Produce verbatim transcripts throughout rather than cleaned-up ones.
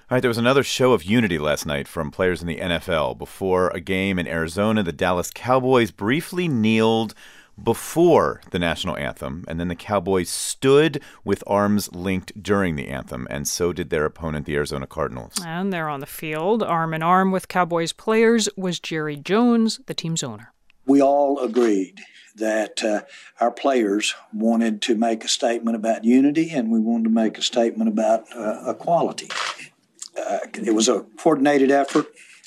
All right, there was another show of unity last night from players in the N F L. Before a game in Arizona, the Dallas Cowboys briefly kneeled before the national anthem, and then the Cowboys stood with arms linked during the anthem, and so did their opponent, the Arizona Cardinals. And there on the field, arm in arm with Cowboys players, was Jerry Jones, the team's owner. We all agreed that uh, our players wanted to make a statement about unity, and we wanted to make a statement about uh, equality. Uh, it was a coordinated effort.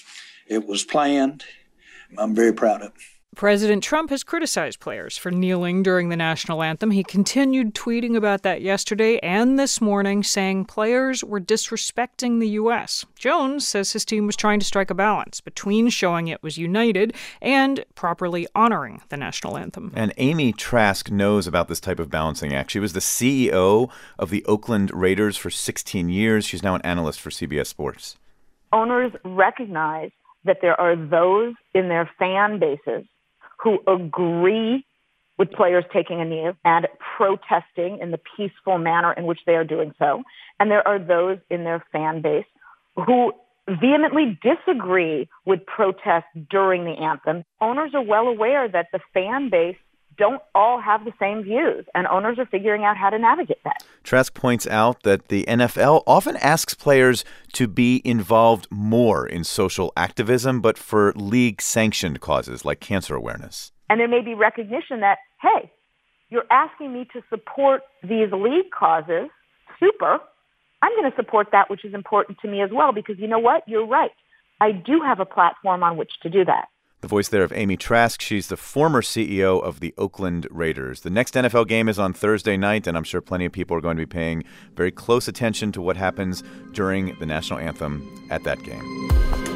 It was planned. I'm very proud of it. President Trump has criticized players for kneeling during the national anthem. He continued tweeting about that yesterday and this morning, saying players were disrespecting the U S. Jones says his team was trying to strike a balance between showing it was united and properly honoring the national anthem. And Amy Trask knows about this type of balancing act. She was the C E O of the Oakland Raiders for sixteen years. She's now an analyst for C B S Sports. Owners recognize that there are those in their fan bases who agree with players taking a knee and protesting in the peaceful manner in which they are doing so. And there are those in their fan base who vehemently disagree with protests during the anthem. Owners are well aware that the fan base don't all have the same views, and owners are figuring out how to navigate that. Trask points out that the N F L often asks players to be involved more in social activism, but for league-sanctioned causes like cancer awareness. And there may be recognition that, hey, you're asking me to support these league causes. Super. I'm going to support that which is important to me as well, because you know what? You're right. I do have a platform on which to do that. The voice there of Amy Trask. She's the former C E O of the Oakland Raiders. The next N F L game is on Thursday night, and I'm sure plenty of people are going to be paying very close attention to what happens during the national anthem at that game.